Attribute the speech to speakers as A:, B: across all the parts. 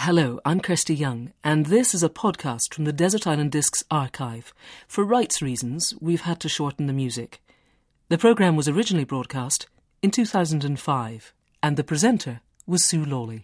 A: Hello, I'm Kirsty Young, and this is a podcast from the Desert Island Discs archive. For rights reasons, we've had to shorten the music. The programme was originally broadcast in 2005, and the presenter was Sue Lawley.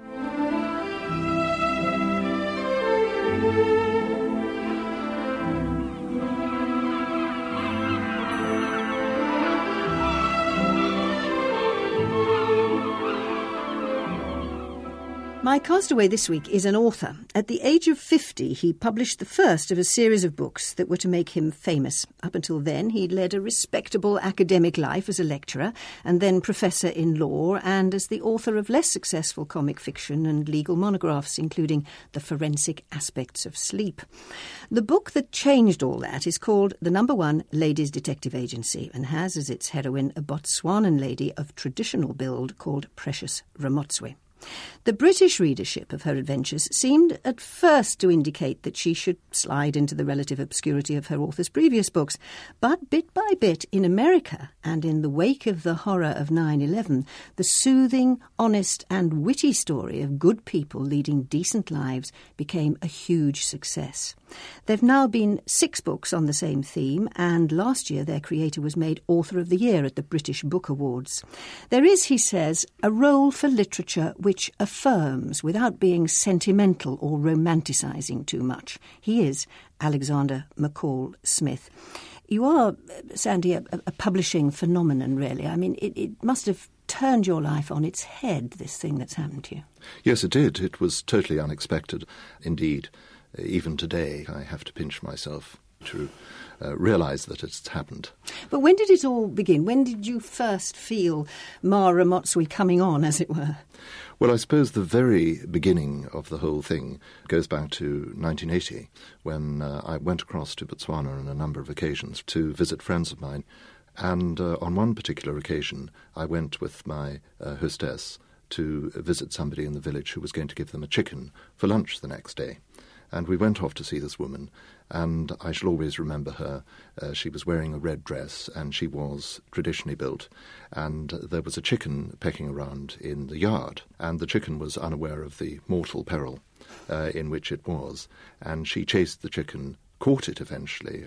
B: My castaway this week is an author. At the age of 50, he published the first of a series of books that were to make him famous. Up until then, he'd led a respectable academic life as a lecturer and then professor in law and as the author of less successful comic fiction and legal monographs, including The Forensic Aspects of Sleep. The book that changed all that is called The No. 1 Ladies Detective Agency and has as its heroine a Botswanan lady of traditional build called Precious Ramotswe. The British readership of her adventures seemed at first to indicate that she should slide into the relative obscurity of her author's previous books, but bit by bit in America and in the wake of the horror of 9/11, the soothing, honest and witty story of good people leading decent lives became a huge success. There've now been 6 books on the same theme, and last year their creator was made Author of the Year at the British Book Awards. There is, he says, a role for literature which affirms without being sentimental or romanticising too much. He is Alexander McCall Smith. You are, Sandy, a publishing phenomenon, really. I mean, it must have turned your life on its head, this thing that's happened to you.
C: Yes, it did. It was totally unexpected. Indeed, even today, I have to pinch myself to realise that it's happened.
B: But when did it all begin? When did you first feel Ma Ramotswe coming on, as it were?
C: Well, I suppose the very beginning of the whole thing goes back to 1980, when I went across to Botswana on a number of occasions to visit friends of mine. And on one particular occasion, I went with my hostess to visit somebody in the village who was going to give them a chicken for lunch the next day. And we went off to see this woman, and I shall always remember her. She was wearing a red dress, and she was traditionally built. And there was a chicken pecking around in the yard, and the chicken was unaware of the mortal peril in which it was. And she chased the chicken, caught it eventually,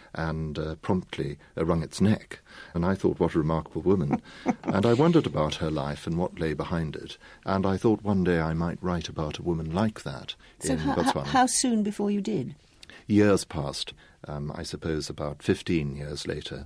C: and promptly wrung its neck. And I thought, what a remarkable woman. And I wondered about her life and what lay behind it. And I thought one day I might write about a woman like that in Botswana.
B: How soon before you did?
C: Years passed. I suppose about 15 years later,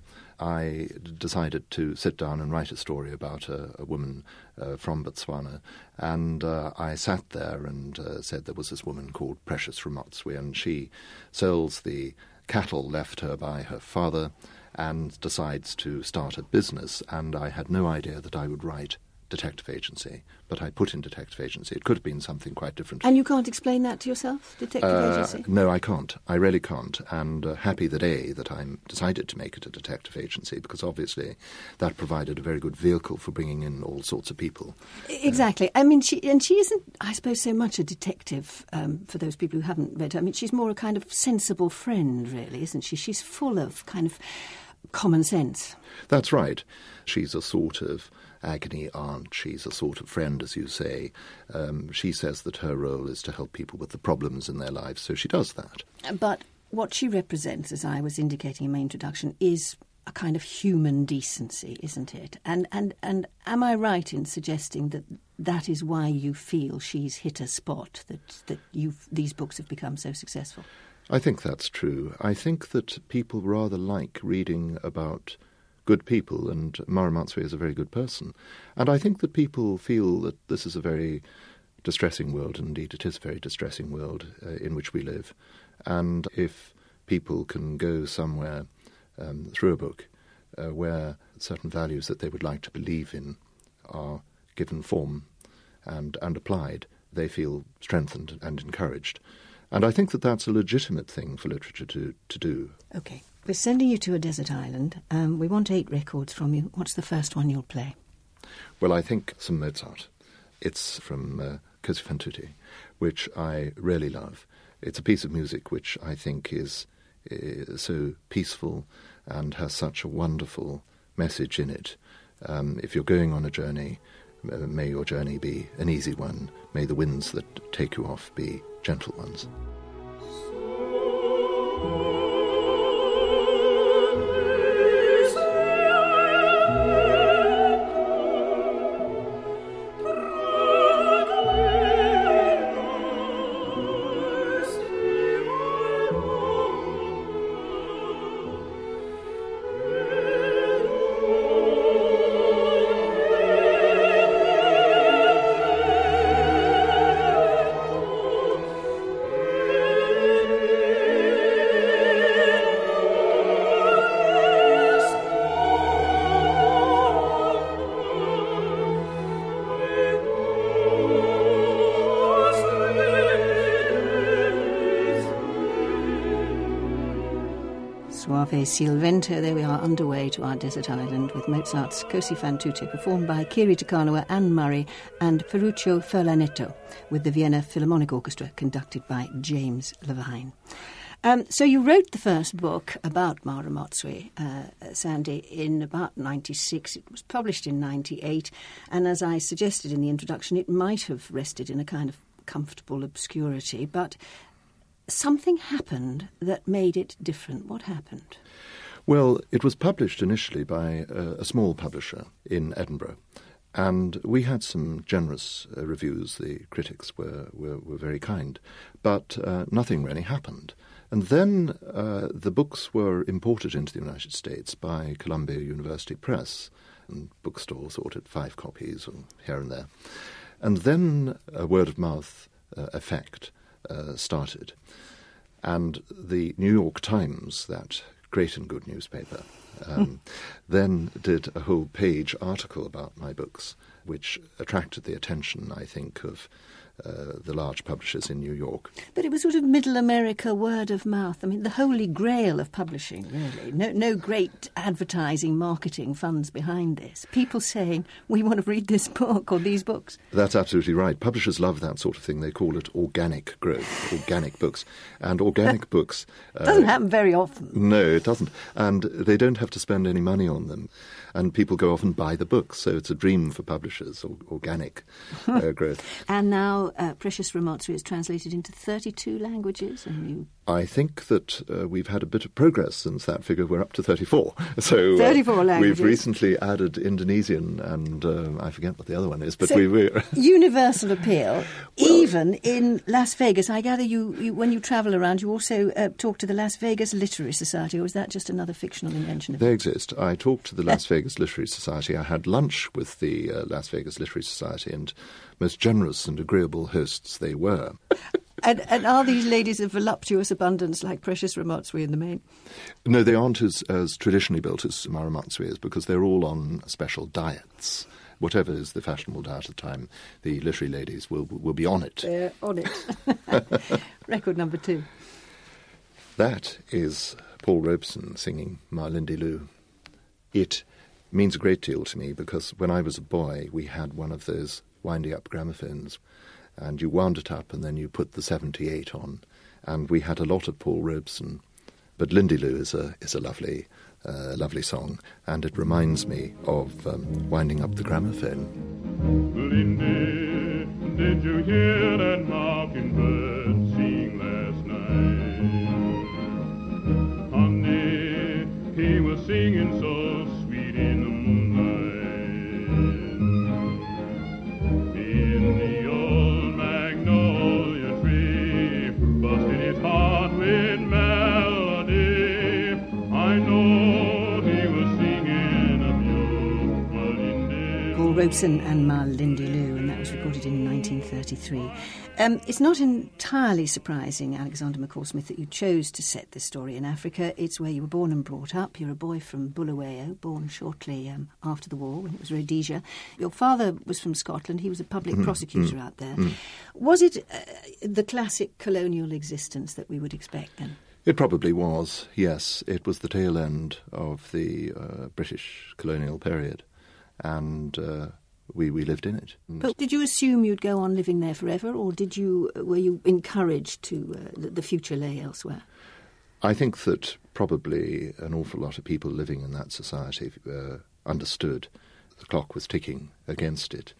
C: I decided to sit down and write a story about a woman from Botswana. And I sat there and said there was this woman called Precious Ramotswe, and she sells the cattle left her by her father and decides to start a business. And I had no idea that I would write detective agency, but I put in detective agency. It could have been something quite different.
B: And you can't explain that to yourself, detective agency?
C: No, I can't. I really can't. And happy the day that I decided to make it a detective agency, because obviously that provided a very good vehicle for bringing in all sorts of people.
B: Exactly. I mean, she isn't, I suppose, so much a detective, for those people who haven't read her. I mean, she's more a kind of sensible friend, really, isn't she? She's full of kind of common sense.
C: That's right. She's a sort of agony aunt. She's a sort of friend, as you say. She says that her role is to help people with the problems in their lives, so she does that.
B: But what she represents, as I was indicating in my introduction, is a kind of human decency, isn't it? And am I right in suggesting that that is why you feel she's hit a spot, that these books have become so successful?
C: I think that's true. I think that people rather like reading about good people, and Ma Ramotswe is a very good person. And I think that people feel that this is a very distressing world, and indeed it is a very distressing world in which we live. And if people can go somewhere through a book where certain values that they would like to believe in are given form and applied, they feel strengthened and encouraged. And I think that that's a legitimate thing for literature to do.
B: OK. We're sending you to a desert island. We want 8 records from you. What's the first one you'll play?
C: Well, I think some Mozart. It's from Cosi fan tutte, which I really love. It's a piece of music which I think is so peaceful and has such a wonderful message in it. If you're going on a journey, May your journey be an easy one. May the winds that take you off be gentle ones.
B: Suave Silvento, there we are underway to our desert island with Mozart's Così fan tutte, performed by Kiri Te Kanawa, Anne Murray and Ferruccio Furlanetto, with the Vienna Philharmonic Orchestra conducted by James Levine. So you wrote the first book about Mara Matsui, Sandy, in about 96. It was published in 98, and as I suggested in the introduction, it might have rested in a kind of comfortable obscurity, but something happened that made it different. What happened?
C: Well, it was published initially by a small publisher in Edinburgh, and we had some generous reviews. The critics were very kind, but nothing really happened. And then the books were imported into the United States by Columbia University Press, and bookstores ordered 5 copies or here and there. And then a word-of-mouth effect started. And the New York Times, that great and good newspaper, then did a whole page article about my books, which attracted the attention, I think, of the large publishers in New York.
B: But it was sort of middle America word of mouth. I mean, the holy grail of publishing, really. No great advertising, marketing funds behind this. People saying, we want to read this book or these books.
C: That's absolutely right. Publishers love that sort of thing. They call it organic growth, organic books. And organic books...
B: doesn't happen very often.
C: No, it doesn't. And they don't have to spend any money on them. And people go off and buy the books. So it's a dream for publishers, organic growth.
B: And now Precious Ramotsui is translated into 32 languages. And
C: I think that we've had a bit of progress since that figure. We're up to 34. So
B: 34 languages.
C: We've recently added Indonesian and I forget what the other one is. But
B: so
C: we're
B: universal appeal, even in Las Vegas. I gather you when you travel around, you also talk to the Las Vegas Literary Society, or is that just another fictional invention?
C: They exist. I talked to the Las Vegas Literary Society. I had lunch with the Las Vegas Literary Society, and most generous and agreeable hosts they were.
B: And are these ladies of voluptuous abundance like Precious Ramotsui in the main?
C: No, they aren't as traditionally built as Mara Matsui is, because they're all on special diets. Whatever is the fashionable diet at the time, the literary ladies will be on it.
B: They're on it. Record number 2.
C: That is Paul Robeson singing Ma Lindy Lou. It means a great deal to me because when I was a boy, we had one of those winding up gramophones, and you wound it up and then you put the 78 on, and we had a lot of Paul Robeson. But Lindy Lou is a lovely song, and it reminds me of winding up the gramophone.
D: Lindy, did you hear that mockingbird sing last night? Honey, he was singing so sweet in the moonlight. In the old magnolia tree, busting his heart with melody. I know he was singing of you, Ma Lindy.
B: Paul Robeson and Ma Lindy Lou, and that was recorded in 1933. It's not entirely surprising, Alexander McCall-Smith, that you chose to set this story in Africa. It's where you were born and brought up. You're a boy from Bulawayo, born shortly after the war, when it was Rhodesia. Your father was from Scotland. He was a public prosecutor out there. Was it the classic colonial existence that we would expect then?
C: It probably was, yes. It was the tail end of the British colonial period, and we lived in it.
B: But did you assume you'd go on living there forever, or were you encouraged to that the future lay elsewhere?
C: I think that probably an awful lot of people living in that society understood the clock was ticking against it,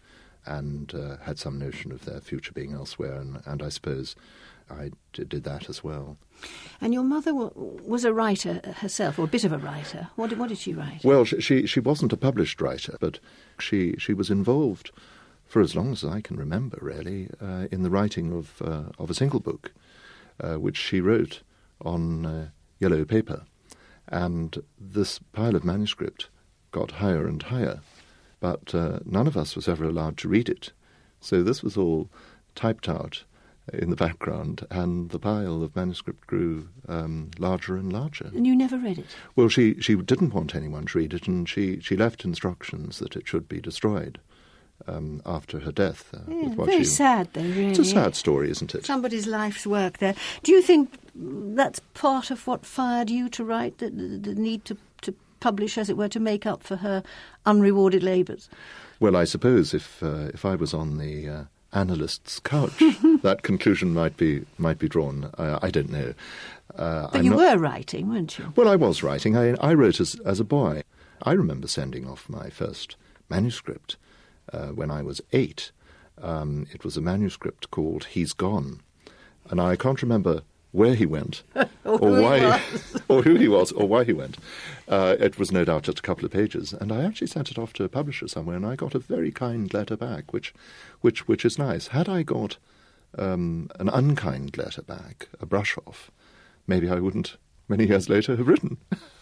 C: and had some notion of their future being elsewhere, and I suppose I did that as well.
B: And your mother was a writer herself, or a bit of a writer. What did she write?
C: Well, she wasn't a published writer, but she was involved for as long as I can remember, really, in the writing of a single book, which she wrote on yellow paper. And this pile of manuscript got higher and higher, but none of us was ever allowed to read it. So this was all typed out in the background, and the pile of manuscript grew larger and larger.
B: And you never read it?
C: Well, she didn't want anyone to read it, and she left instructions that it should be destroyed after her death.
B: Very sad, though, really.
C: It's a sad story, isn't it?
B: Somebody's life's work there. Do you think that's part of what fired you to write, the need to publish, as it were, to make up for her unrewarded labours?
C: Well, I suppose if I was on the analyst's couch, that conclusion might be drawn. I don't know.
B: But you were writing, weren't you?
C: Well, I was writing. I wrote as a boy. I remember sending off my first manuscript when I was 8. It was a manuscript called He's Gone. And I can't remember where he went, or why, or who he was, or why he went. It was no doubt just a couple of pages, and I actually sent it off to a publisher somewhere, and I got a very kind letter back, which is nice. Had I got an unkind letter back, a brush off, maybe I wouldn't, many years later, have written.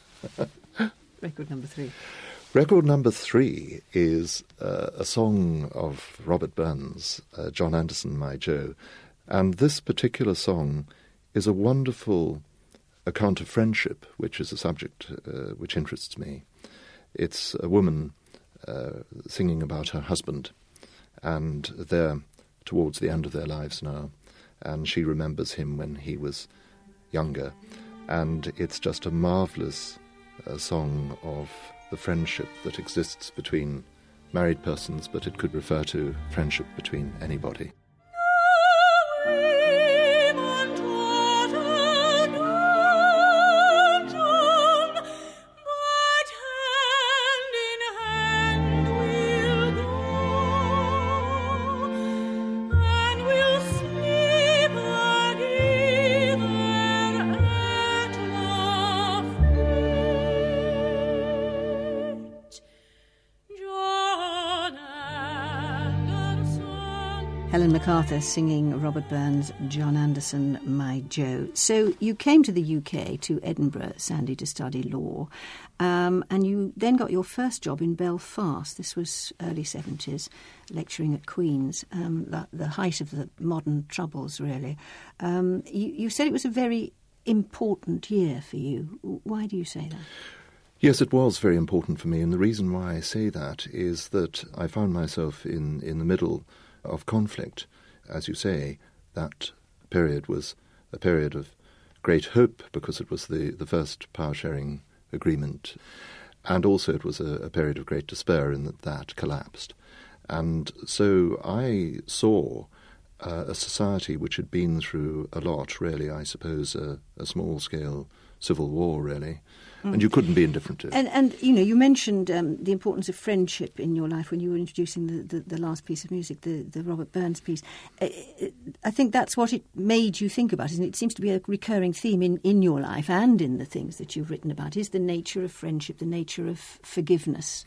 B: Record number 3.
C: Record number 3 is a song of Robert Burns, John Anderson, My Joe, and this particular song is a wonderful account of friendship, which is a subject which interests me. It's a woman singing about her husband, and they're towards the end of their lives now, and she remembers him when he was younger, and it's just a marvellous song of the friendship that exists between married persons, but it could refer to friendship between anybody.
B: Helen MacArthur singing Robert Burns' John Anderson, My Joe. So you came to the UK, to Edinburgh, Sandy, to study law, and you then got your first job in Belfast. This was early 70s, lecturing at Queen's, the height of the modern troubles, really. You said it was a very important year for you. Why do you say that?
C: Yes, it was very important for me, and the reason why I say that is that I found myself in the middle of conflict. As you say, that period was a period of great hope because it was the first power-sharing agreement, and also it was a period of great despair in that collapsed. And so I saw a society which had been through a lot, really, I suppose, a small-scale civil war, really, and you couldn't be indifferent to it.
B: And you know, you mentioned the importance of friendship in your life when you were introducing the last piece of music, the Robert Burns piece. I think that's what it made you think about, isn't it? It seems to be a recurring theme in your life and in the things that you've written about, is the nature of friendship, the nature of forgiveness,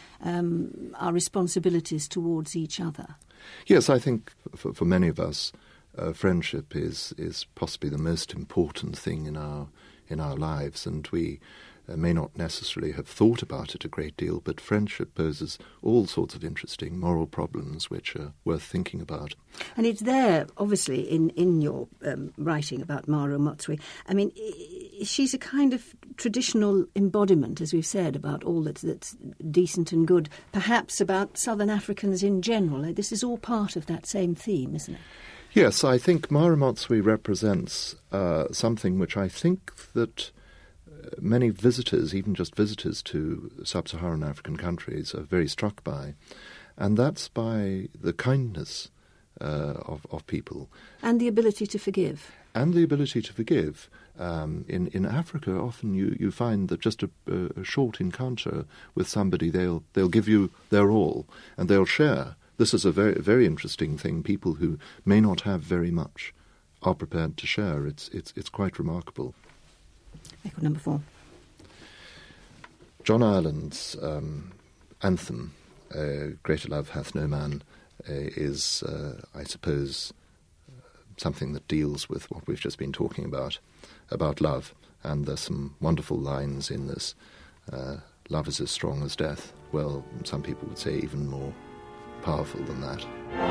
B: our responsibilities towards each other.
C: Yes, I think for many of us, friendship is possibly the most important thing in our lives, and we may not necessarily have thought about it a great deal, but friendship poses all sorts of interesting moral problems which are worth thinking about.
B: And it's there, obviously, in your writing about Mara Motswe. I mean, she's a kind of traditional embodiment, as we've said, about all that's decent and good, perhaps about Southern Africans in general. This is all part of that same theme, isn't it?
C: Yes, I think Mara Motswe represents something which I think that many visitors, even just visitors to sub-Saharan African countries, are very struck by, and that's by the kindness of people.
B: And the ability to forgive.
C: And the ability to forgive. In Africa, often you find that just a short encounter with somebody, they'll give you their all, and they'll share this is a very, very interesting thing. People who may not have very much are prepared to share. It's quite remarkable.
B: Record number 4.
C: John Ireland's anthem, Greater Love Hath No Man, is, I suppose, something that deals with what we've just been talking about love. And there's some wonderful lines in this. Love is as strong as death. Well, some people would say even more powerful than that.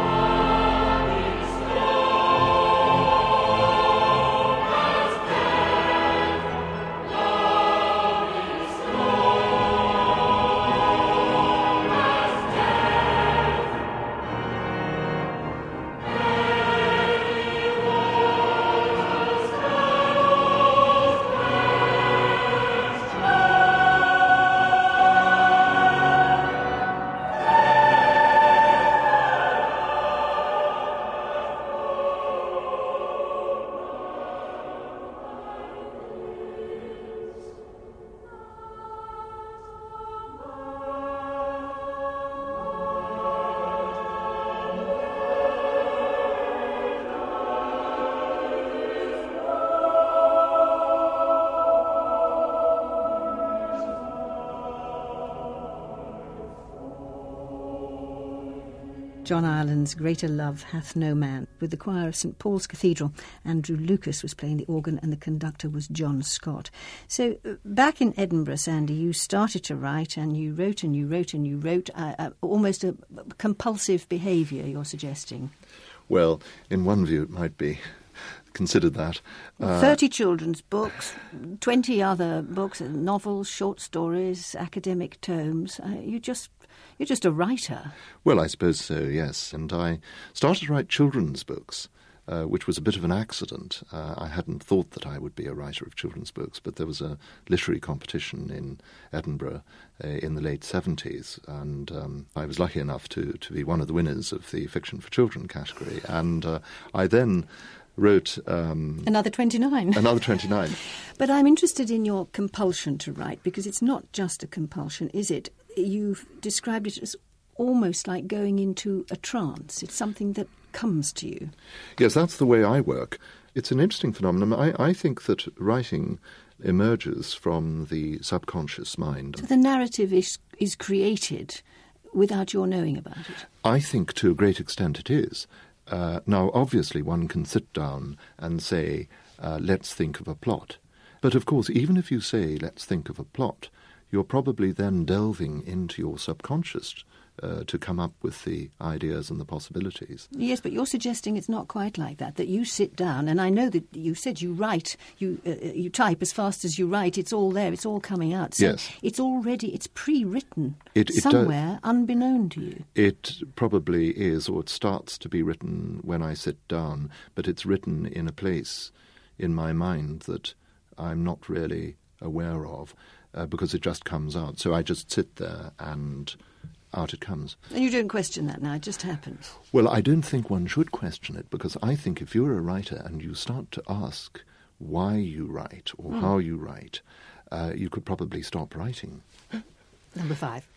B: John Ireland's Greater Love Hath No Man, with the choir of St Paul's Cathedral. Andrew Lucas was playing the organ and the conductor was John Scott. So back in Edinburgh, Sandy, you started to write and you wrote and you wrote and you wrote, almost a compulsive behaviour, you're suggesting.
C: Well, in one view it might be considered that.
B: 30 children's books, 20 other books, novels, short stories, academic tomes. You're just a writer.
C: Well, I suppose so, yes. And I started to write children's books, which was a bit of an accident. I hadn't thought that I would be a writer of children's books, but there was a literary competition in Edinburgh in the late 70s, and I was lucky enough to be one of the winners of the Fiction for Children category. And I then wrote...
B: Another 29.
C: Another 29.
B: But I'm interested in your compulsion to write, because it's not just a compulsion, is it? You've described it as almost like going into a trance. It's something that comes to you.
C: Yes, that's the way I work. It's an interesting phenomenon. I think that writing emerges from the subconscious mind.
B: So the narrative is created without your knowing about it?
C: I think to a great extent it is. Now, obviously, one can sit down and say, let's think of a plot. But, of course, even if you say, let's think of a plot, you're probably then delving into your subconscious to come up with the ideas and the possibilities.
B: Yes, but you're suggesting it's not quite like that, that you sit down, and I know that you said you write, you type as fast as you write, it's all there, it's all coming out. So
C: yes.
B: It's pre-written somewhere, unbeknown to you.
C: It probably is, or it starts to be written when I sit down, but it's written in a place in my mind that I'm not really aware of, because it just comes out. So I just sit there and out it comes.
B: And you don't question that now, it just happens.
C: Well, I don't think one should question it, because I think if you're a writer and you start to ask why you write or how you write, you could probably stop writing.
B: Number 5.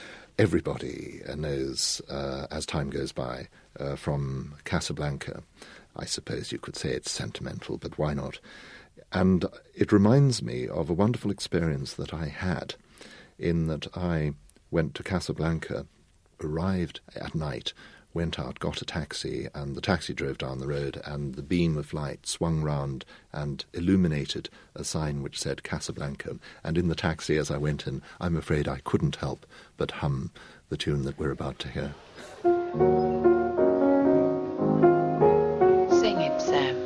C: Everybody knows, as time goes by, from Casablanca. I suppose you could say it's sentimental, but why not? And it reminds me of a wonderful experience that I had, in that I went to Casablanca, arrived at night, went out, got a taxi, and the taxi drove down the road, and the beam of light swung round and illuminated a sign which said Casablanca. And in the taxi, as I went in, I'm afraid I couldn't help but hum the tune that we're about to hear.
E: Sing it, Sam.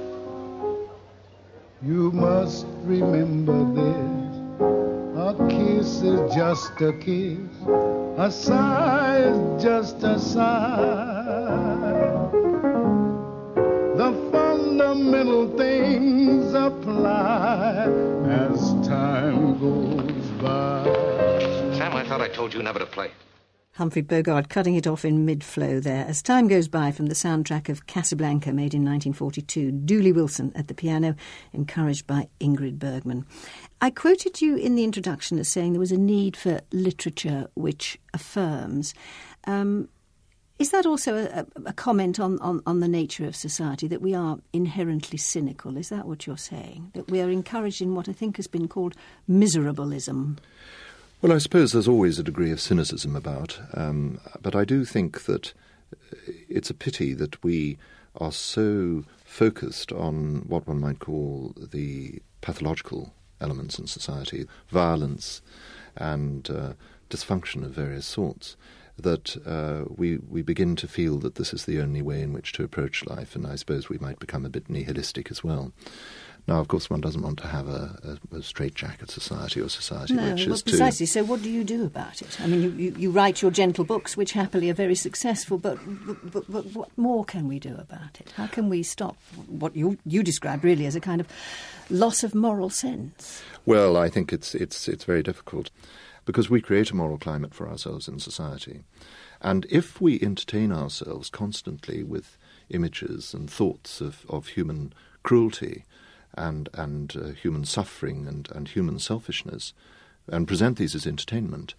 F: You must remember this. A kiss is just a kiss. A sigh is just a sigh. The fundamental things apply as time goes by.
G: Sam, I thought I told you never to play.
B: Humphrey Bogart cutting it off in mid-flow there. As time goes by, from the soundtrack of Casablanca, made in 1942, Dooley Wilson at the piano, encouraged by Ingrid Bergman. I quoted you in the introduction as saying there was a need for literature which affirms. Is that also a comment on the nature of society, that we are inherently cynical? Is that what you're saying? That we are encouraged in what I think has been called miserableism?
C: Well, I suppose there's always a degree of cynicism about, but I do think that it's a pity that we are so focused on what one might call the pathological elements in society, violence and dysfunction of various sorts, that we begin to feel that this is the only way in which to approach life, and I suppose we might become a bit nihilistic as well. Now, of course, one doesn't want to have a straitjacket society, or society which is
B: precisely. So what do you do about it? I mean, you write your gentle books, which happily are very successful, but what more can we do about it? How can we stop what you describe really as a kind of loss of moral sense?
C: Well, I think it's very difficult, because we create a moral climate for ourselves in society. And if we entertain ourselves constantly with images and thoughts of human cruelty and human suffering and human selfishness, and present these as entertainment,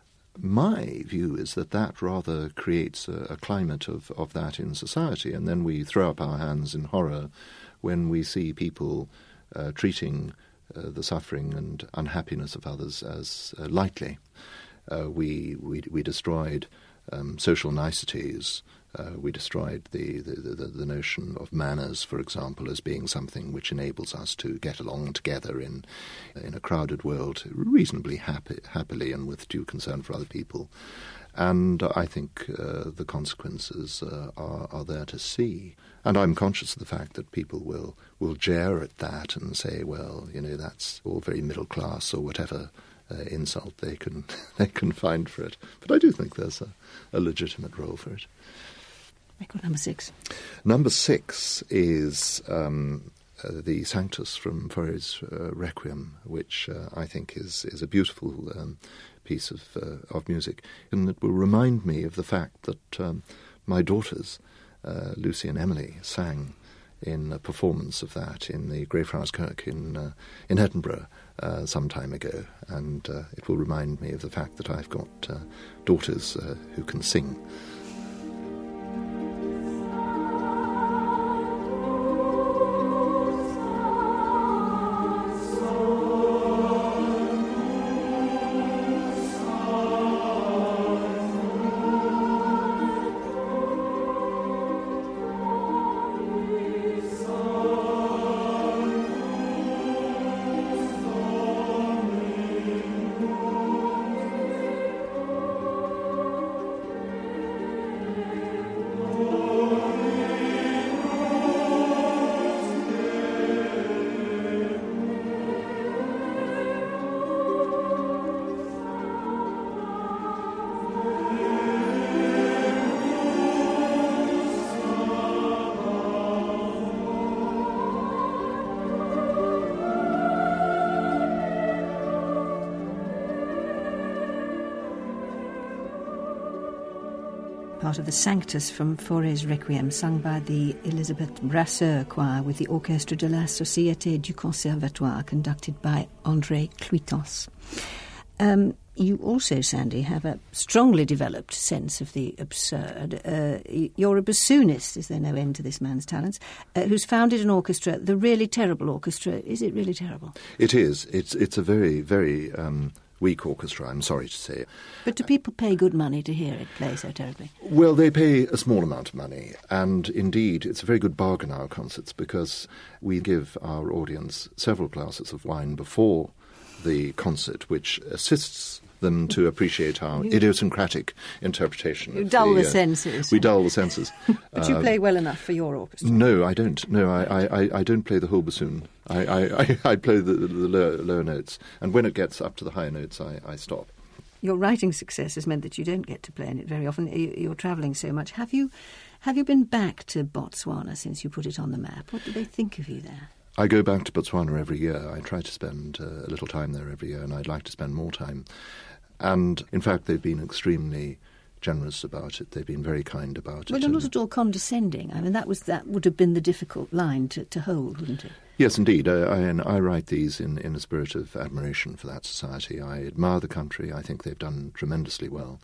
C: my view is that rather creates a climate of that in society, and then we throw up our hands in horror when we see people treating the suffering and unhappiness of others as lightly. We destroyed social niceties. We destroyed the notion of manners, for example, as being something which enables us to get along together in a crowded world reasonably happily and with due concern for other people. And I think the consequences are there to see. And I'm conscious of the fact that people will jeer at that and say, well, that's all very middle class, or whatever insult they can find for it. But I do think there's a legitimate role for it.
B: Record number 6.
C: Number 6 is the Sanctus from Fauré's Requiem, which I think is a beautiful piece of music, and it will remind me of the fact that my daughters, Lucy and Emily, sang in a performance of that in the Greyfriars Kirk in Edinburgh some time ago, and it will remind me of the fact that I've got daughters who can sing.
B: Part of the Sanctus from Fauré's Requiem, sung by the Elisabeth Brasseur Choir with the Orchestre de la Société du Conservatoire, conducted by André Cluitens. You also, Sandy, have a strongly developed sense of the absurd. You're a bassoonist, is there no end to this man's talents, who's founded an orchestra, the Really Terrible Orchestra. Is it really terrible?
C: It is. It's a very, very weak orchestra, I'm sorry to say.
B: But do people pay good money to hear it play so terribly?
C: Well, they pay a small amount of money, and indeed it's a very good bargain, our concerts, because we give our audience several glasses of wine before the concert, which assists them to appreciate our idiosyncratic interpretation.
B: You dull the senses.
C: We dull the senses.
B: But you play well enough for your orchestra.
C: No, I don't. No, I don't play the whole bassoon. I play the lower notes, and when it gets up to the higher notes, I stop.
B: Your writing success has meant that you don't get to play in it very often. You're travelling so much. Have you been back to Botswana since you put it on the map? What do they think of you there?
C: I go back to Botswana every year. I try to spend a little time there every year, and I'd like to spend more time. And, in fact, they've been extremely generous about it. They've been very kind about it.
B: Well, they're not at all condescending. I mean, that would have been the difficult line to hold, wouldn't it?
C: Yes, indeed. I write these in a spirit of admiration for that society. I admire the country. I think they've done tremendously well.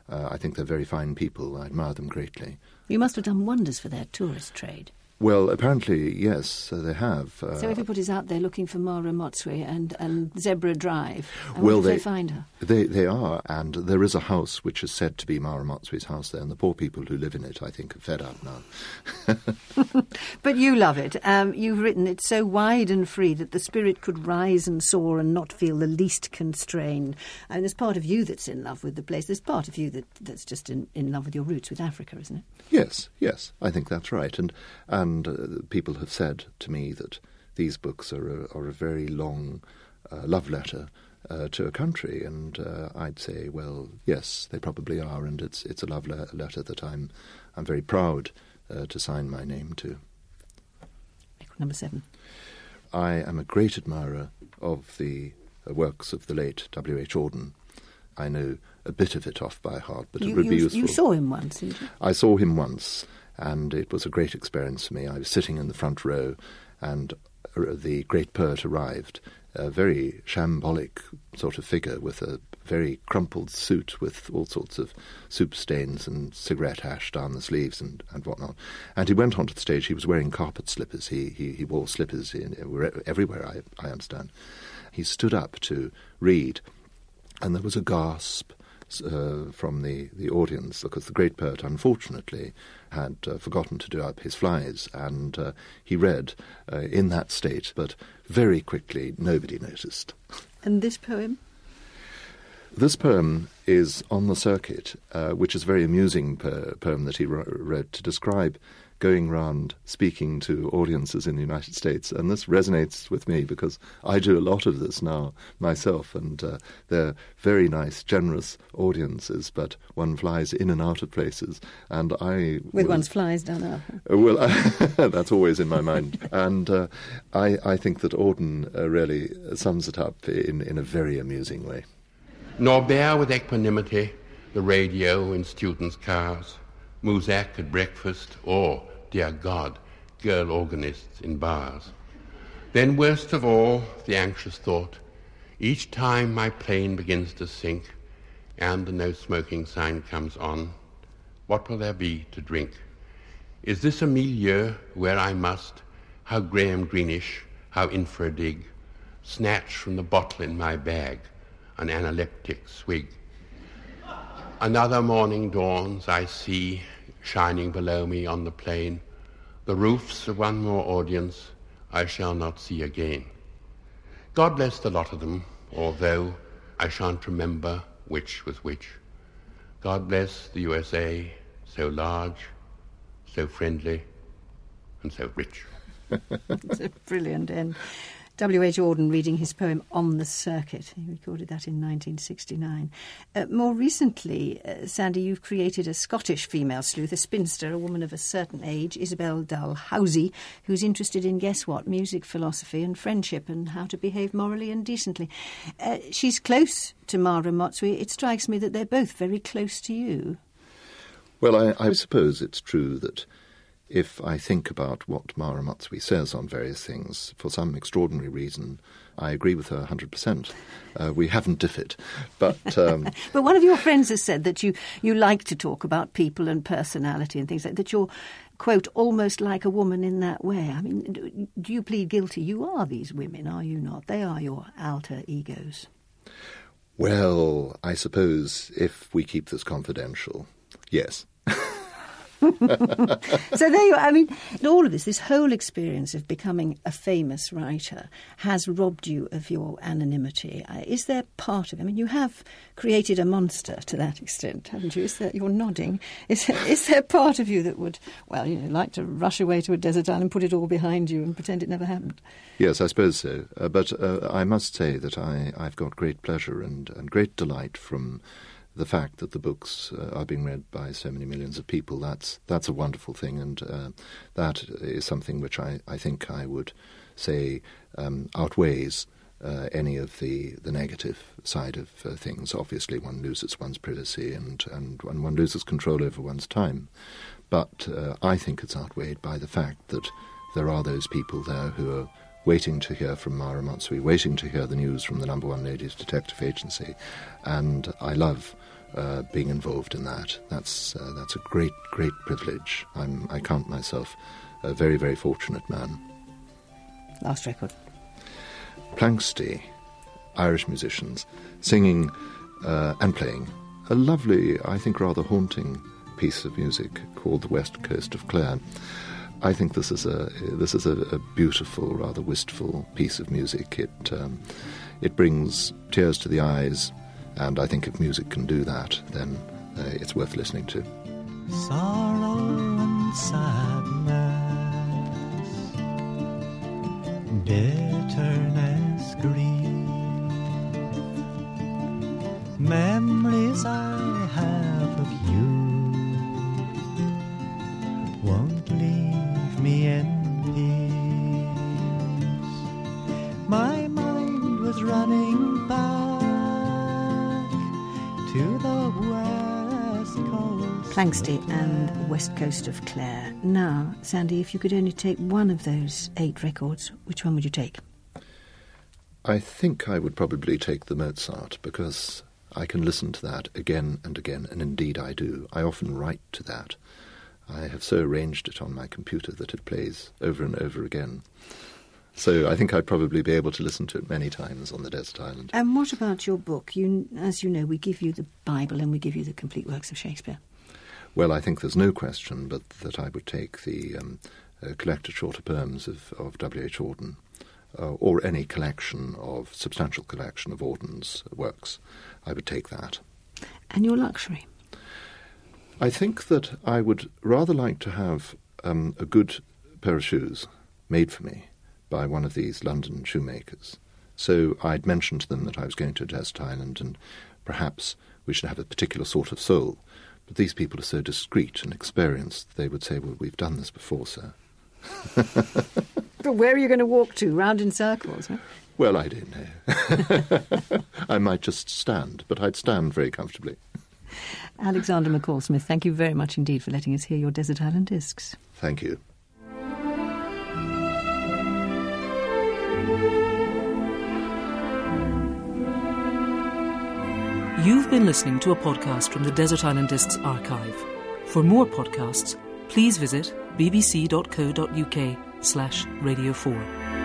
C: I think they're very fine people. I admire them greatly.
B: You must have done wonders for their tourist trade.
C: Well, apparently, yes, they have.
B: So everybody's out there looking for Mara Motsui and Zebra Drive. And
C: well,
B: where do they find her?
C: They are, and there is a house which is said to be Mara Motsui's house there, and the poor people who live in it, I think, are fed up now.
B: But you love it. You've written it's so wide and free that the spirit could rise and soar and not feel the least constrained. And there's part of you that's in love with the place. There's part of you that's just in love with your roots with Africa, isn't it?
C: Yes, I think that's right. And people have said to me that these books are a very long love letter to a country, and I'd say, well, yes, they probably are, and it's a love letter that I'm very proud to sign my name to.
B: Number 7.
C: I am a great admirer of the works of the late W.H. Auden. I know a bit of it off by heart, but it would be useful.
B: You saw him once, didn't you?
C: I saw him once, and it was a great experience for me. I was sitting in the front row, and the great poet arrived, a very shambolic sort of figure with a very crumpled suit with all sorts of soup stains and cigarette ash down the sleeves and whatnot. And he went onto the stage. He was wearing carpet slippers. He wore slippers everywhere, I understand. He stood up to read, and there was a gasp from the audience, because the great poet, unfortunately, had forgotten to do up his flies, and he read in that state, but very quickly nobody noticed.
B: And this poem?
C: This poem is On the Circuit, which is a very amusing poem that he wrote to describe going round speaking to audiences in the United States. And this resonates with me because I do a lot of this now myself, and they're very nice, generous audiences, but one flies in and out of places. And
B: With one's flies done up.
C: Well, that's always in my mind. And I think that Auden really sums it up in a very amusing way.
E: Nor bear with equanimity the radio in students' cars, Muzak at breakfast, or, dear God, girl organists in bars. Then worst of all, the anxious thought, each time my plane begins to sink and the no smoking sign comes on, what will there be to drink? Is this a milieu where I must, how Graham Greenish, how infra dig, snatch from the bottle in my bag an analeptic swig? Another morning dawns, I see, shining below me on the plain, the roofs of one more audience I shall not see again. God bless the lot of them, although I shan't remember which was which. God bless the USA, so large, so friendly, and so rich.
B: It's a brilliant end. W.H. Auden reading his poem On the Circuit. He recorded that in 1969. More recently, Sandy, you've created a Scottish female sleuth, a spinster, a woman of a certain age, Isabel Dalhousie, who's interested in, guess what, music, philosophy and friendship and how to behave morally and decently. She's close to Mara Motsui. It strikes me that they're both very close to you.
C: Well, I suppose it's true that if I think about what Mara Motsui says on various things, for some extraordinary reason, I agree with her 100%. We haven't differed. But
B: but one of your friends has said that you like to talk about people and personality and things like that. You're, quote, almost like a woman in that way. I mean, do you plead guilty? You are these women, are you not? They are your alter egos.
C: Well, I suppose if we keep this confidential, yes.
B: So there you are. I mean, all of this whole experience of becoming a famous writer has robbed you of your anonymity. Is there part of it? I mean, you have created a monster to that extent, haven't you? Is there, you're nodding. Is there part of you that would, well, you know, like to rush away to a desert island, put it all behind you and pretend it never happened?
C: Yes, I suppose so. But I must say that I've got great pleasure and great delight from the fact that the books are being read by so many millions of people. That's a wonderful thing, and that is something which I think I would say outweighs any of the negative side of things. Obviously, one loses one's privacy and one loses control over one's time. But I think it's outweighed by the fact that there are those people there who are waiting to hear from Mara Motsui, waiting to hear the news from the #1 Ladies Detective Agency. And I love being involved in that. That's a great, great privilege. I count myself a very, very fortunate man.
B: Last record.
C: Planxty, Irish musicians, singing and playing a lovely, I think rather haunting piece of music called The West Coast of Clare. I think this is a beautiful, rather wistful piece of music. It brings tears to the eyes, and I think if music can do that, then it's worth listening to.
H: Sorrow and sadness, bitterness, grief, memories I have of you won't leave me in peace. My mind was running back to the west coast.
B: Planxty and West Coast of Clare. Now, Sandy, if you could only take one of those 8 records, which one would you take?
C: I think I would probably take the Mozart, because I can listen to that again and again, and indeed I do. I often write to that. I have so arranged it on my computer that it plays over and over again. So I think I'd probably be able to listen to it many times on the desert island.
B: And what about your book? As you know, we give you the Bible and we give you the complete works of Shakespeare.
C: Well, I think there's no question but that I would take the collected shorter poems of W.H. Auden, or any substantial collection of Auden's works. I would take that.
B: And your luxury?
C: I think that I would rather like to have a good pair of shoes made for me by one of these London shoemakers. So I'd mentioned to them that I was going to a desert island and perhaps we should have a particular sort of sole. But these people are so discreet and experienced, they would say, well, we've done this before, sir.
B: But where are you going to walk to? Round in circles, huh?
C: Well, I don't know. I might just stand, but I'd stand very comfortably.
B: Alexander McCall Smith, thank you very much indeed for letting us hear your Desert Island Discs.
C: Thank you.
A: You've been listening to a podcast from the Desert Island Discs archive. For more podcasts, please visit bbc.co.uk/Radio 4.